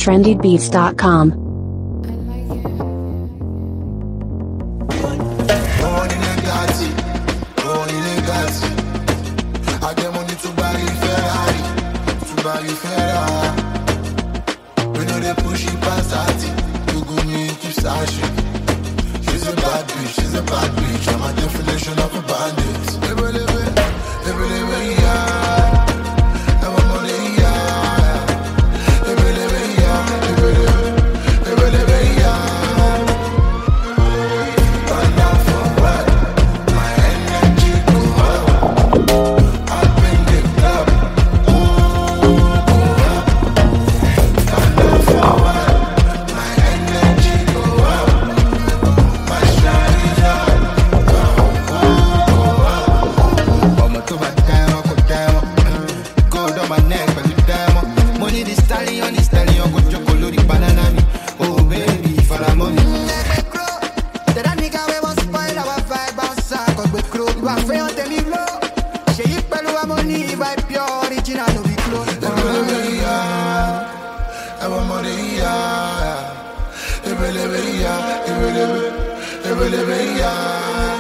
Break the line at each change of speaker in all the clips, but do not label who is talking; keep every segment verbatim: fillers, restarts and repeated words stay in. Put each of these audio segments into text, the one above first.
trendy beats dot com.
She's a bad bitch, she's a bad bitch. I'm a definition of a bandit. Live, live, live, live, yeah. I'm a money, yeah. Live, live, yeah. Live, live, live, live, yeah. Burn down for what? My energy go up. Up in the club. Ooh, go up. Burn down for what? My energy go up. My shine is up. I'ma do my damn, go down. Gold on my neck, but you damn. Money this stallion, this stallion, go chocolate, banana me. Oh baby, for the money.
That nigga we want spoil our vibe outside. Cause we crow, you are fair, tell me blow. She you pelu our money, vibe pure, original, no be close.
I'm a money, yeah. Live, live, yeah. Live, live, live, live, yeah.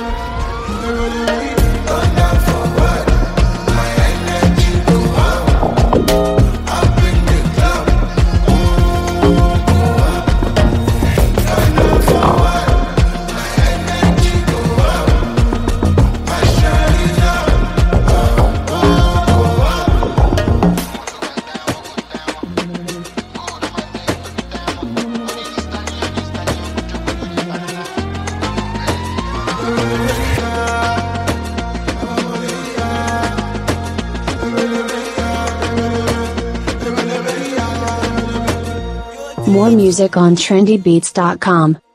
Burn down for what? My energy go up. Up in the club. Ooh, go up. Burn down for what? My energy go up. My shine is up. Oh, oh, go up.
More music on trendy beats dot com.